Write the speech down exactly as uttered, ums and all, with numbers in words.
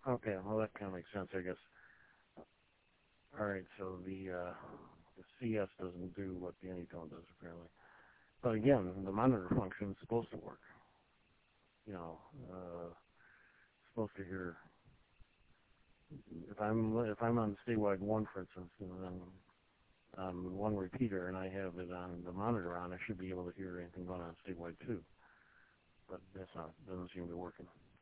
Okay, well that kind of makes sense, I guess. All right, so the uh, the C S doesn't do what the Anytone does apparently. But again, the monitor function is supposed to work. You know, uh, supposed to hear. If I'm if I'm on statewide one, for instance, and then on one repeater, and I have it on the monitor on, I should be able to hear anything going on statewide two. But that's not doesn't seem to be working.